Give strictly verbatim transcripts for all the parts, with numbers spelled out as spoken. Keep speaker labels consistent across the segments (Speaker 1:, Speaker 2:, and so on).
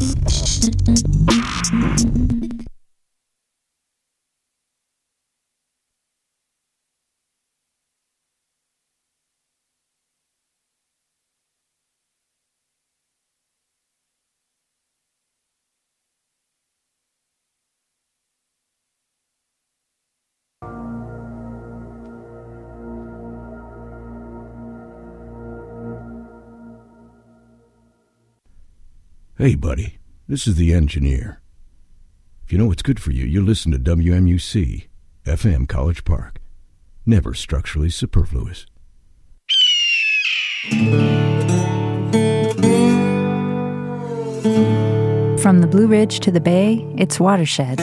Speaker 1: Hey, buddy, this is the engineer. If you know what's good for you, you listen to W M U C, F M College Park. Never structurally superfluous.
Speaker 2: From the Blue Ridge to the Bay, it's Watershed.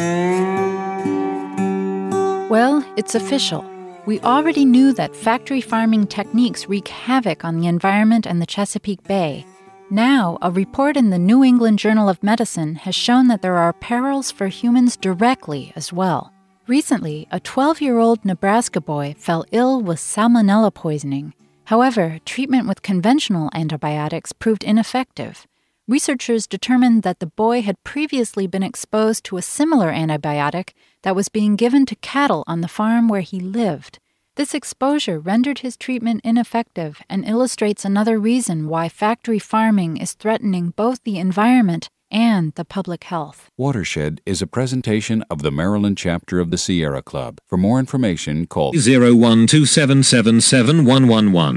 Speaker 2: Well, it's official. We already knew that factory farming techniques wreak havoc on the environment and the Chesapeake Bay. Now, a report in the New England Journal of Medicine has shown that there are perils for humans directly as well. Recently, a twelve-year-old Nebraska boy fell ill with salmonella poisoning. However, treatment with conventional antibiotics proved ineffective. Researchers determined that the boy had previously been exposed to a similar antibiotic that was being given to cattle on the farm where he lived. This exposure rendered his treatment ineffective and illustrates another reason why factory farming is threatening both the environment and the public health.
Speaker 3: Watershed is a presentation of the Maryland chapter of the Sierra Club. For more information, call
Speaker 4: zero one two seven seven seven one one one.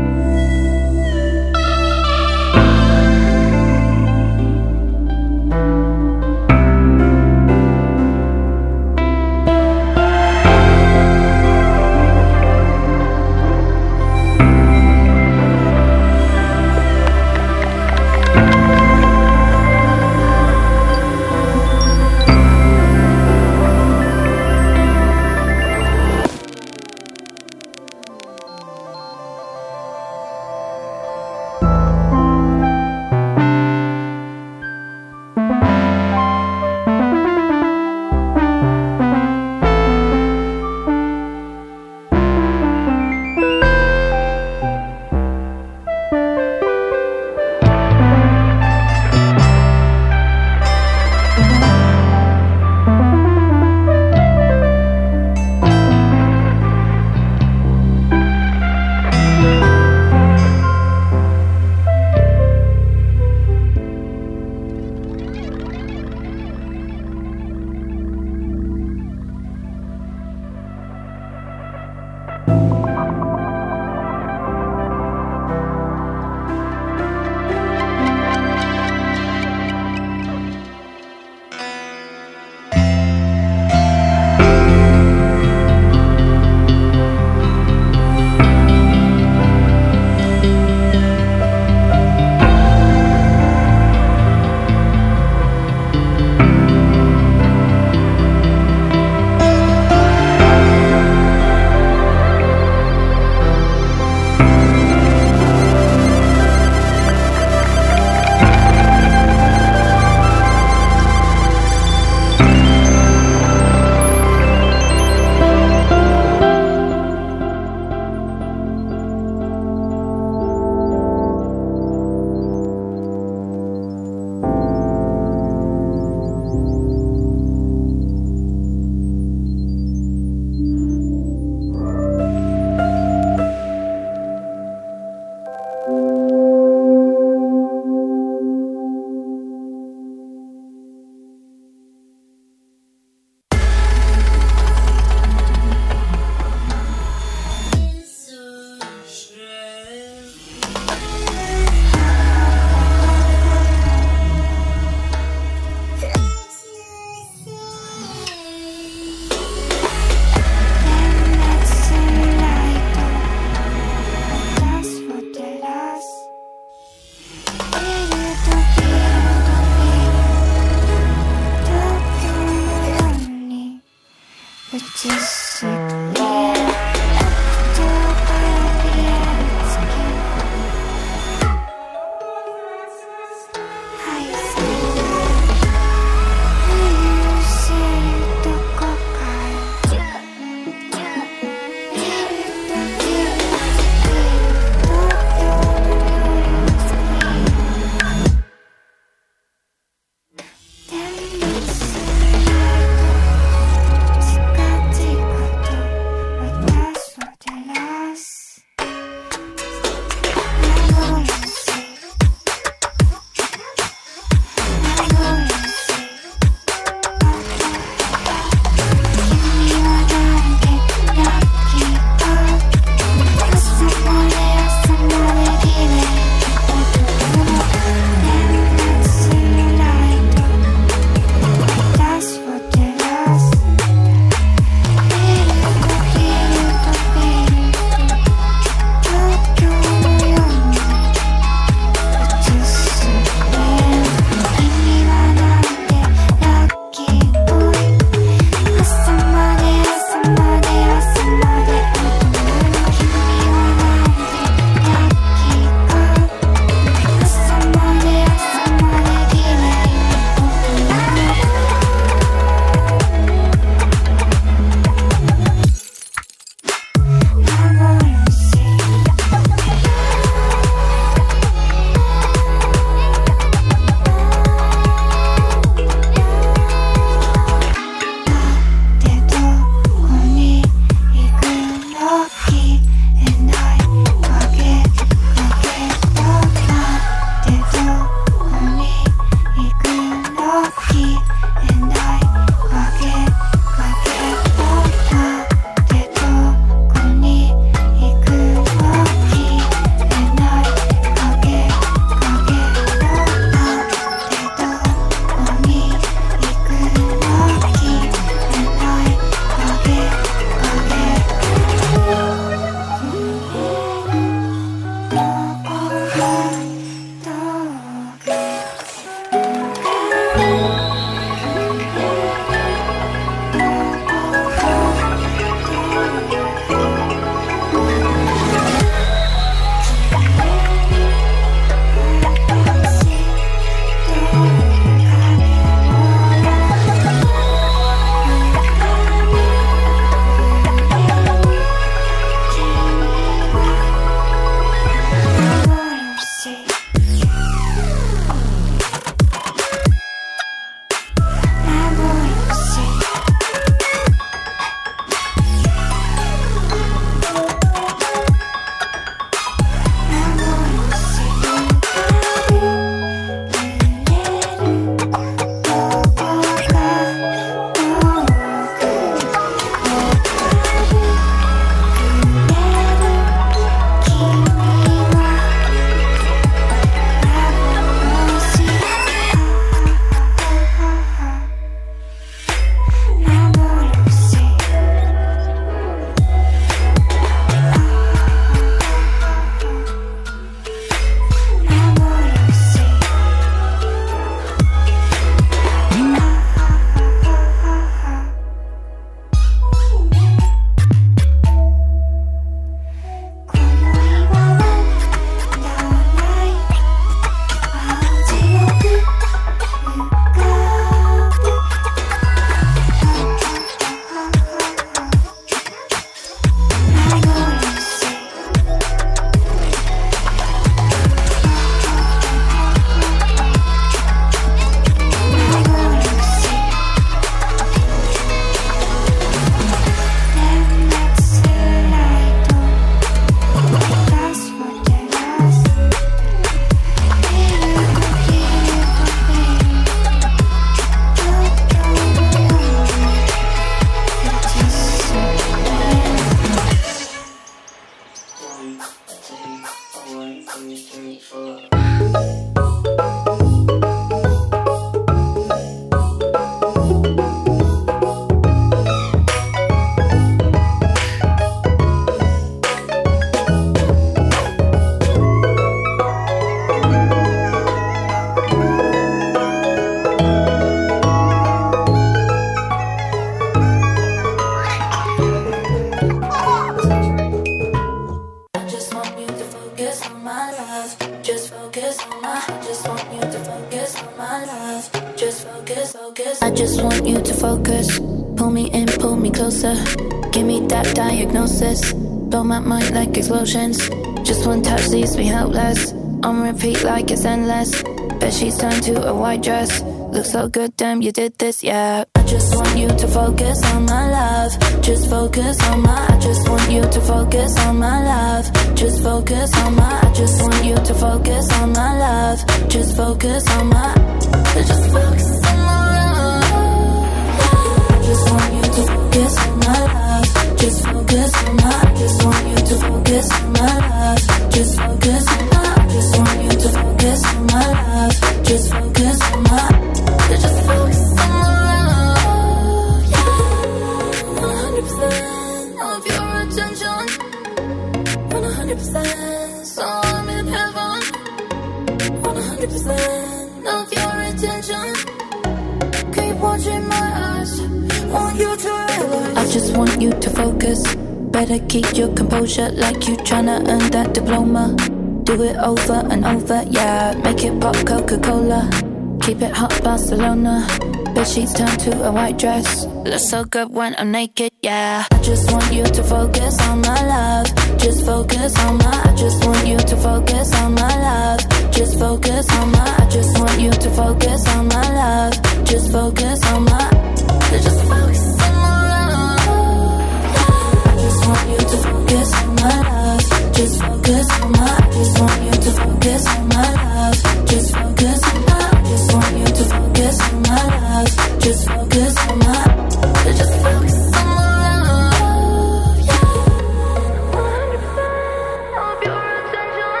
Speaker 5: on my, I just want you to focus on my love. Just focus, focus. I just want you to focus. Pull me in, pull me closer. Give me that diagnosis. Blow my mind like explosions. Just one touch leaves me helpless. On repeat like it's endless. Bet she's turned to a white dress. Looks so good, damn, you did this, yeah. I just want you to focus on my love. Just focus on my, I just want you to focus on my love. Just focus on my, I just want you to focus on my love. Just focus on my, just focus on my love. I just want you to focus on my love. Just focus on my, I just want you to focus on my love. Just focus on my, I just want you to focus on my love. Just focus on my, just focus on my love, yeah. one hundred percent of your attention. one hundred percent, so I'm in heaven. one hundred percent of your attention. Keep watching my eyes. Want you to realize I just want you to focus. Better keep your composure like you tryna earn that diploma. Do it over and over, yeah. Make it pop Coca-Cola. Keep it hot Barcelona. Bedsheets turn to a white dress. Looks so good when I'm naked, yeah. I just want you to focus on my love. Just focus on my, I just want you to focus on my love. Just focus on my, I just want you to focus on my love. Just focus on my, just focus on my love, yeah. I just want you to focus on my love. Just focus on my, I just want you to focus on my love. Just focus on my, I just want you to focus on my love. Just focus on my, just focus on my love, yeah. one hundred percent of your attention.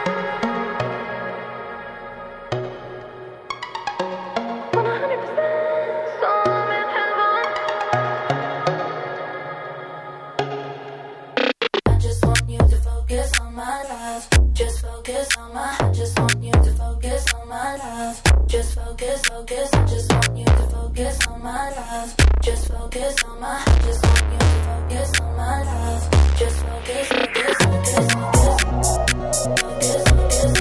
Speaker 5: one hundred percent, so I'm in heaven. I just want you to focus on my love. Just focus on my, I just want you to focus on my love. Just focus, focus, I just want you to focus on my love. Just focus on my, I just want you to focus on my love. Just focus, focus, focus, focus. Focus, focus.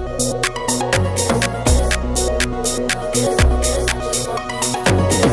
Speaker 5: Focus, focus, I just want you to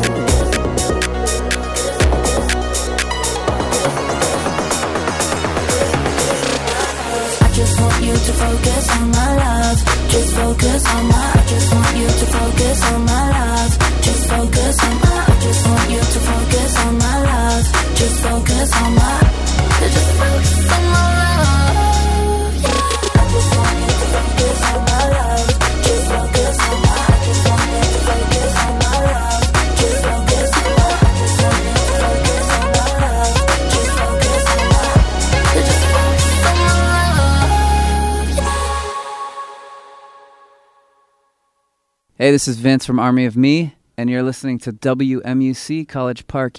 Speaker 5: I just want you to focus on my love. Just focus on my, I just want you to focus on my love. Just focus on my, I just want you to focus on my love. Just focus on my, just focus on my love, yeah. I just want you to focus on my love. Just focus on my, I just want you to focus on my love. Just focus on my, I just want you to focus on my love. Just focus on my, just focus on my love, yeah.
Speaker 6: Hey, this is Vince from Army of Me, and you're listening to W M U C College Park.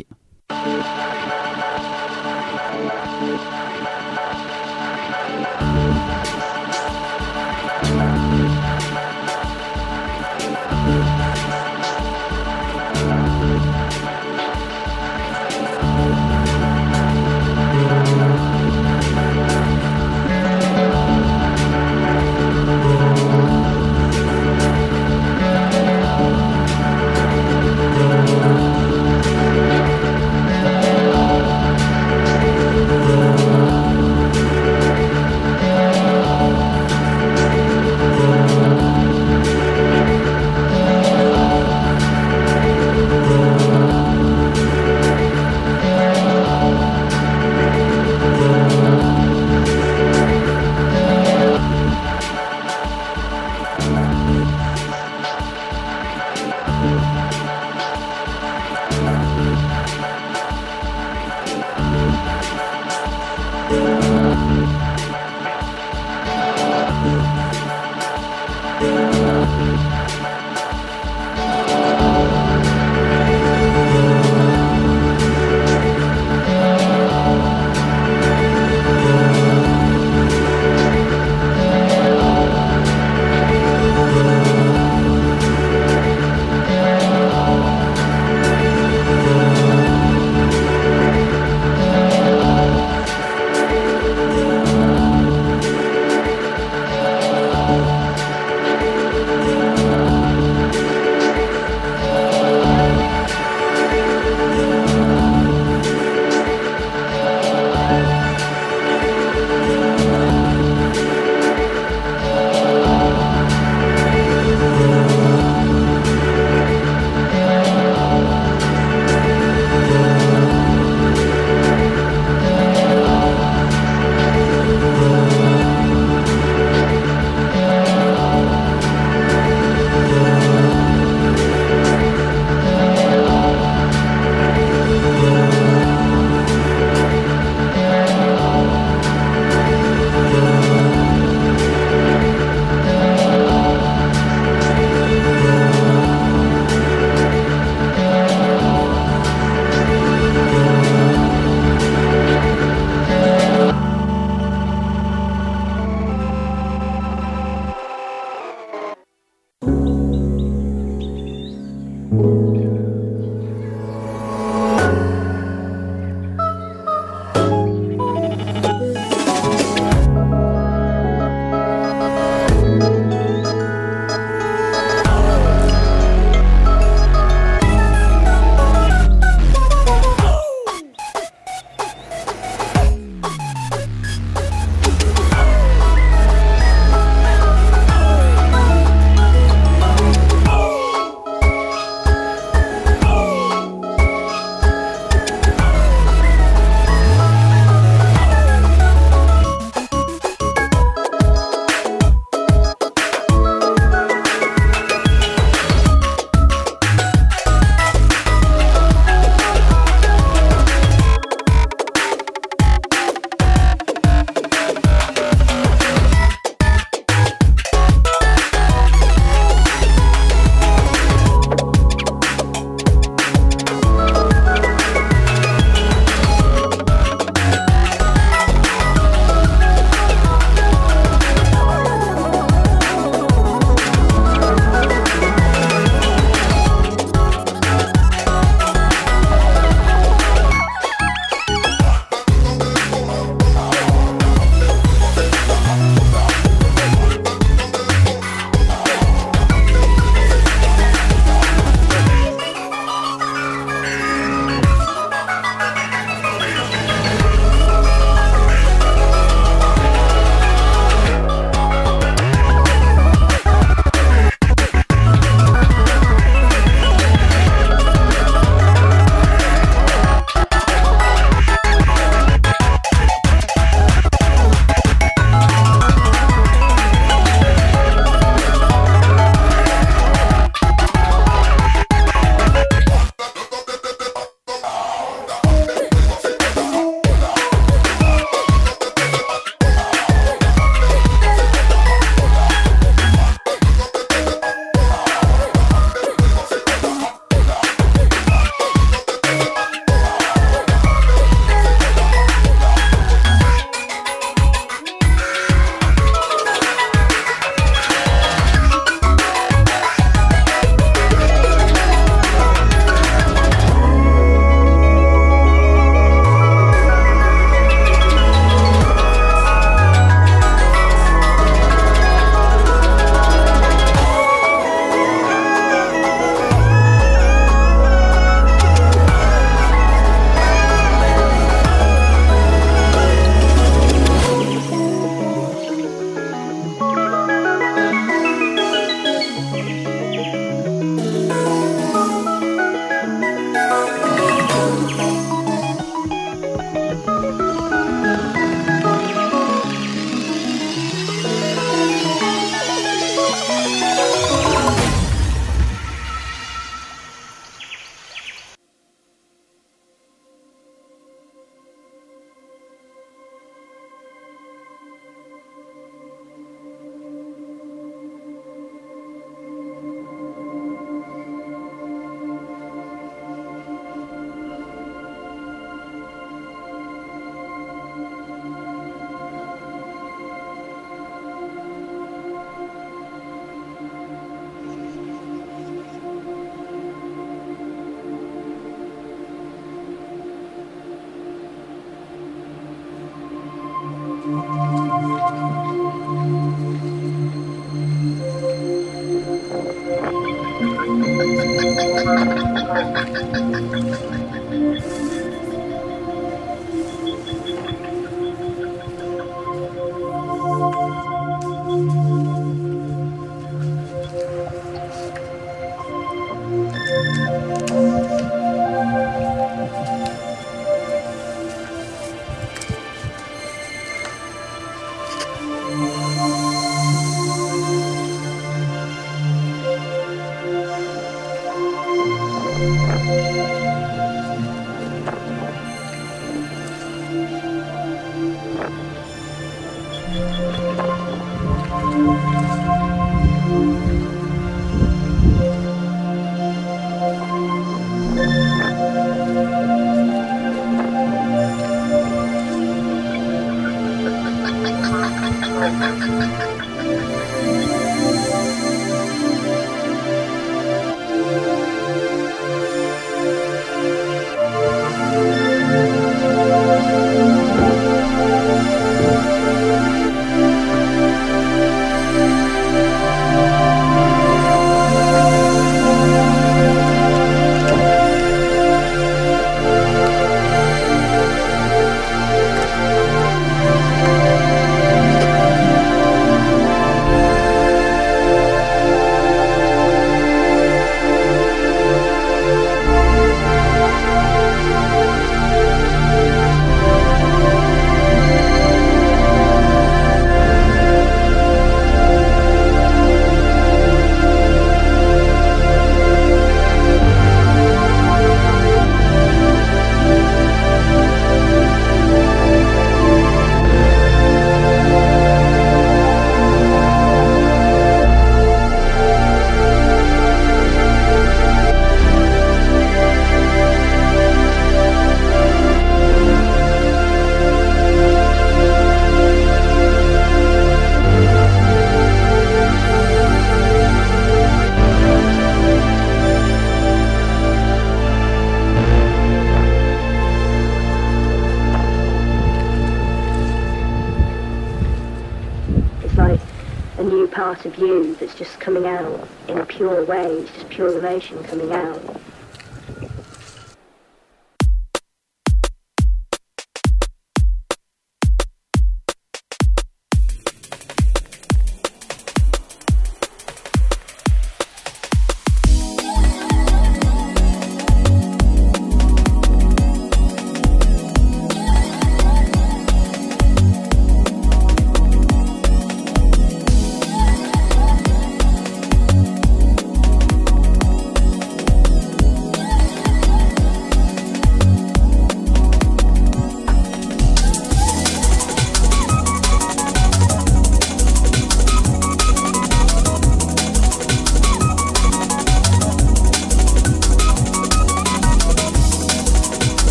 Speaker 7: part of you that's just coming out in a pure way. It's just pure emotion coming out.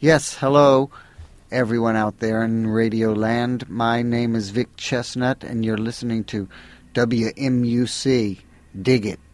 Speaker 8: Yes, hello, everyone out there in Radio Land. My name is Vic Chestnut, and you're listening to W M U C. Dig it.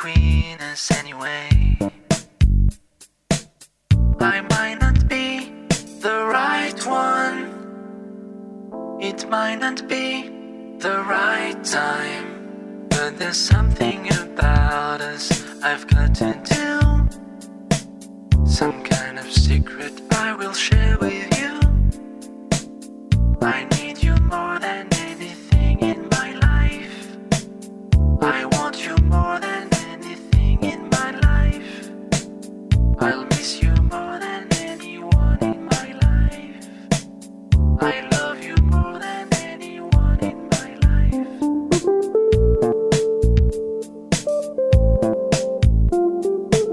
Speaker 9: between us anyway. I might not be the right one. It might not be the right time. But there's something about us I've got to do. Some kind of secret I will share with you. I need you more than anything in my life. I want you more than anything in my life. I'll miss you more than anyone in my life. I love you more than anyone in my life.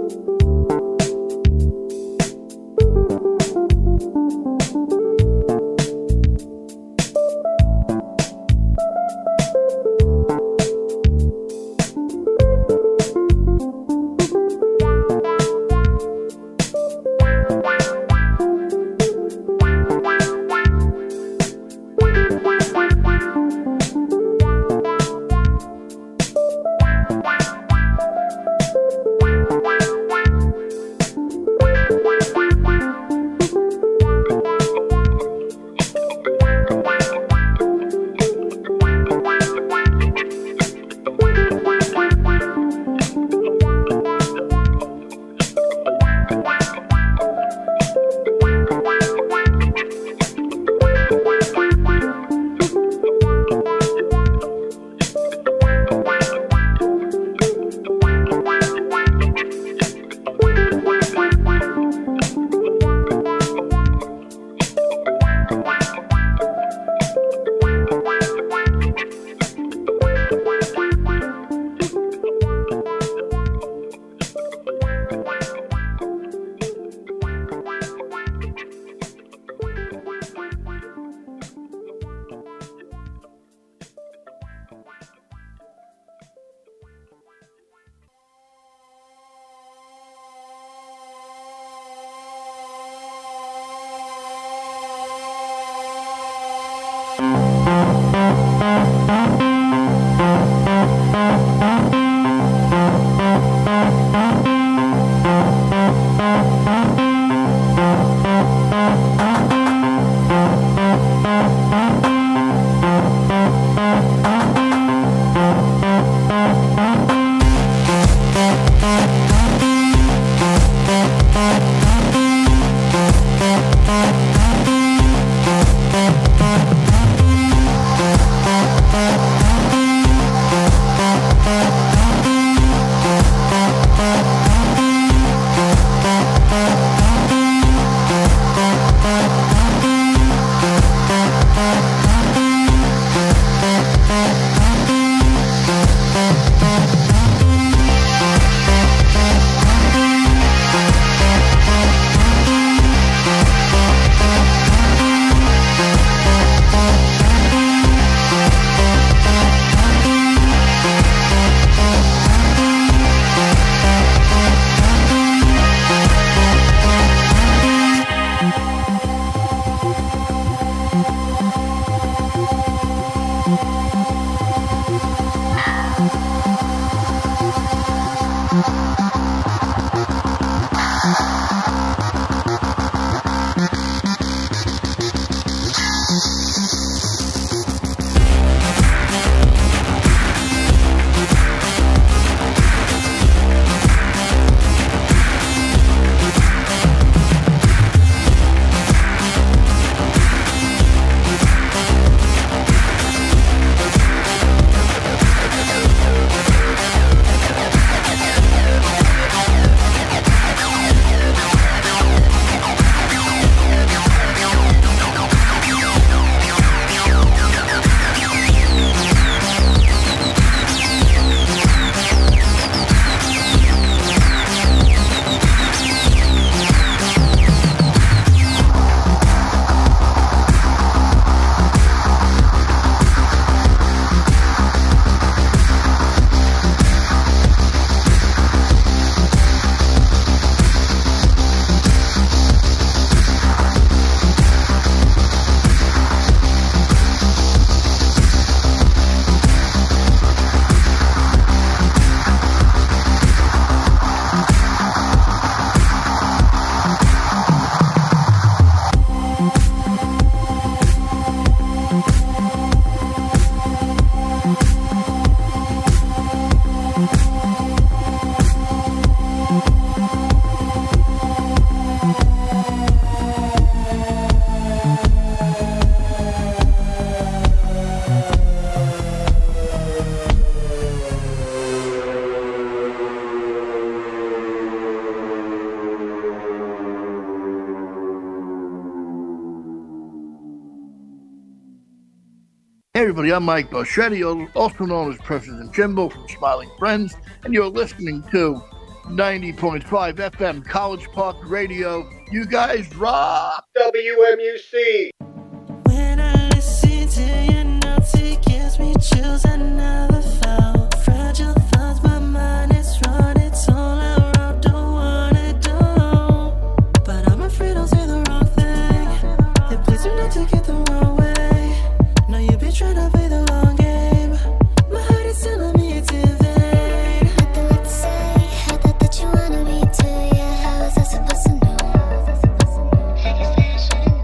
Speaker 10: Hey everybody, I'm Mike Boschetti, also known as President Jimbo from Smiling Friends, and you're listening to ninety point five F M College Park Radio. You guys rock! W M U C!
Speaker 9: When I listen to your notes, it gives me chills I never felt. Fragile thoughts, my mind is run, it's all I wrote, don't wanna do. But I'm afraid I'll say the wrong thing. And please do not take it the wrong way. Now you've been trying to play the long game. My heart is telling me it's in vain.
Speaker 5: Nothing left to say. I thought that you wanted me to. Yeah, how was I supposed to know? I guess that I should've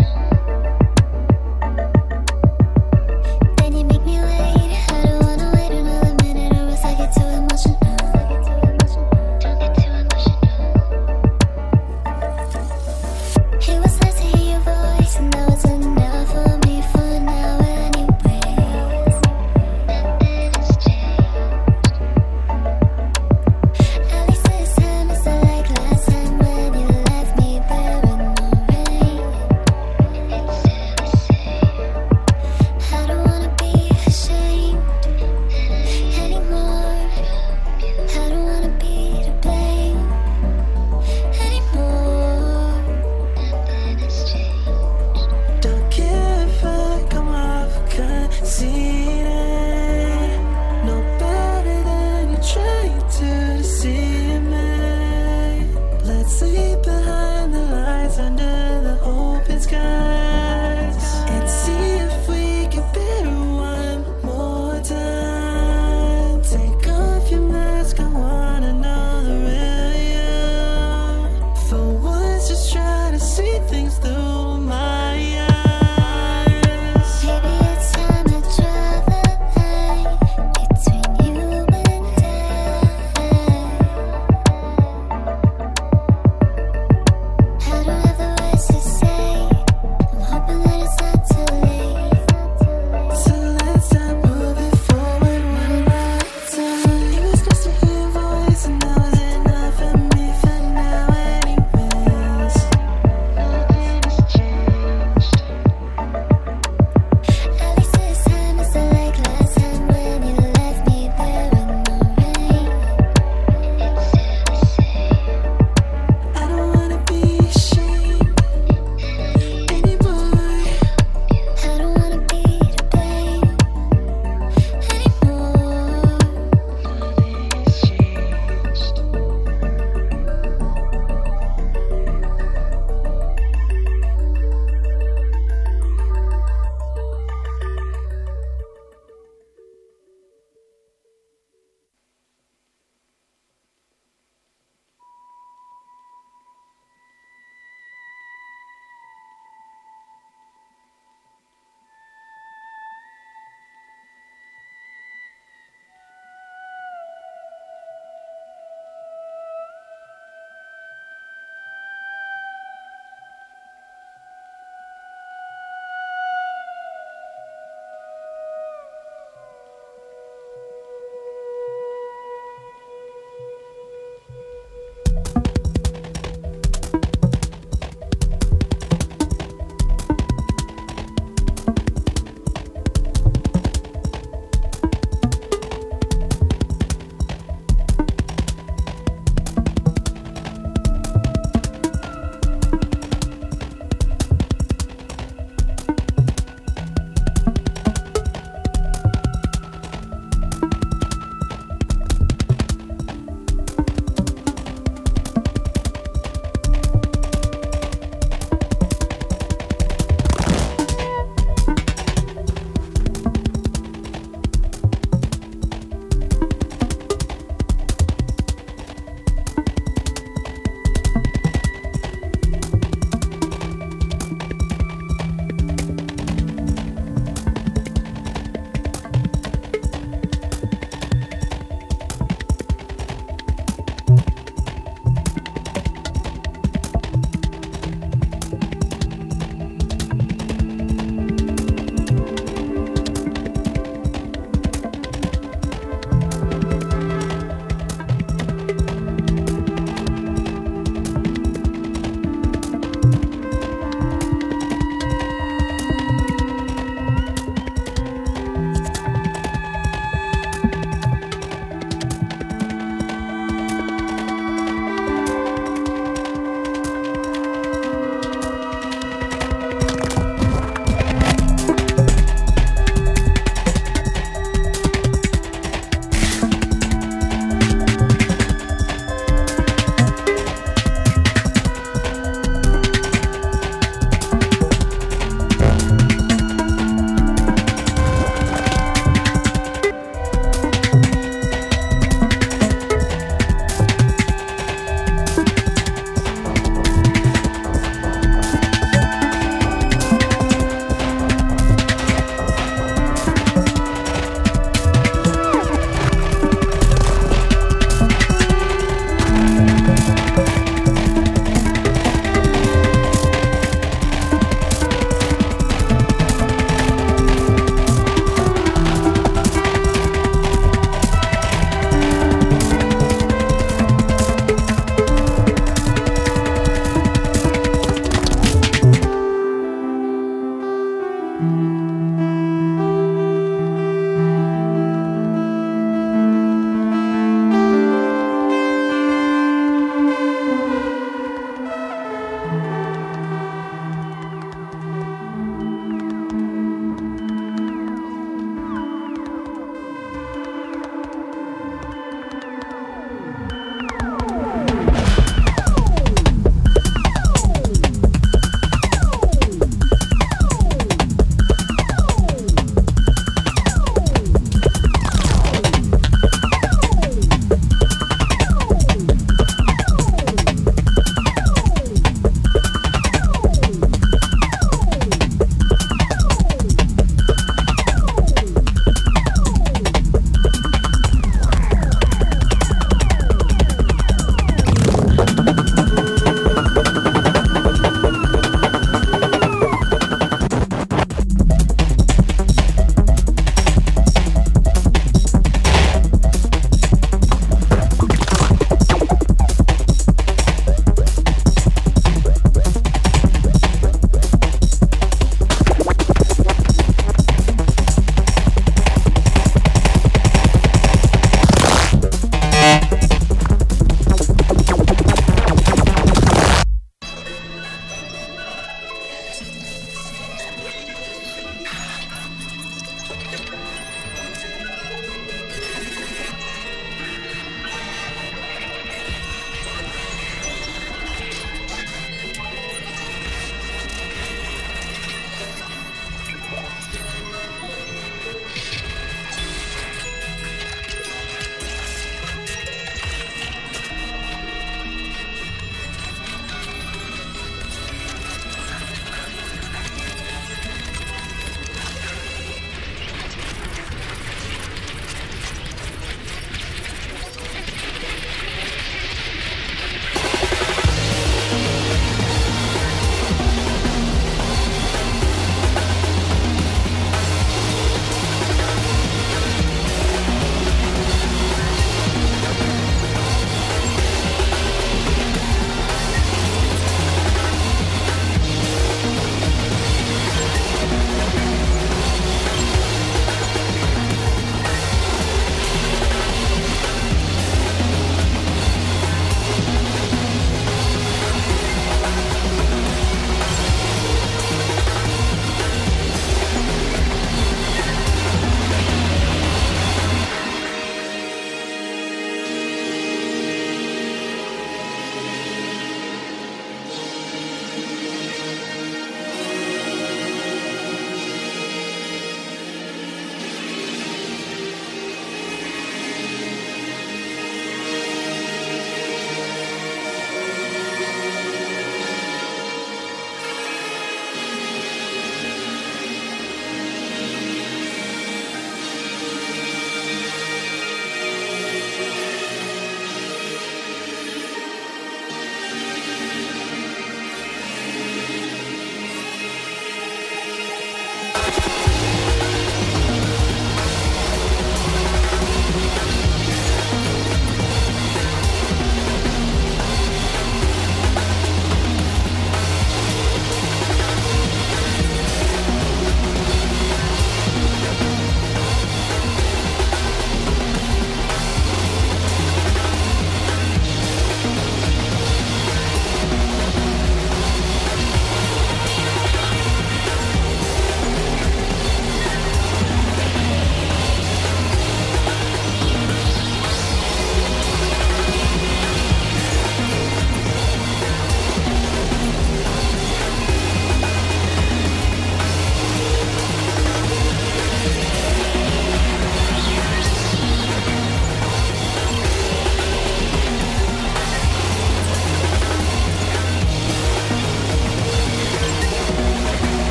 Speaker 5: known. Then you make me wait. I don't wanna wait another minute, or else I get too emotional. Don't get too emotional. It was nice to hear your voice, and that was enough for me for now.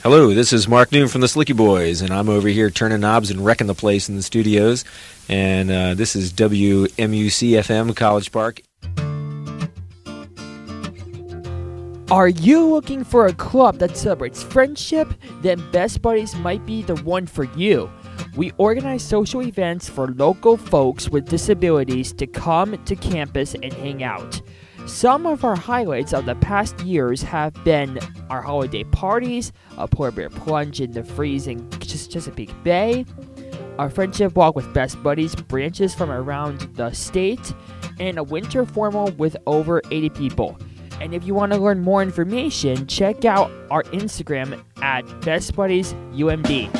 Speaker 11: Hello, this is Mark Noon from the Slicky Boys, and I'm over here turning knobs and wrecking the place in the studios. And uh, this is W M U C F M College Park.
Speaker 12: Are you looking for a club that celebrates friendship? Then Best Buddies might be the one for you. We organize social events for local folks with disabilities to come to campus and hang out. Some of our highlights of the past years have been our holiday parties, a polar bear plunge in the freezing Chesapeake Bay, our friendship walk with Best Buddies branches from around the state, and a winter formal with over eighty people. And if you want to learn more information, check out our Instagram at Best Buddies U M D.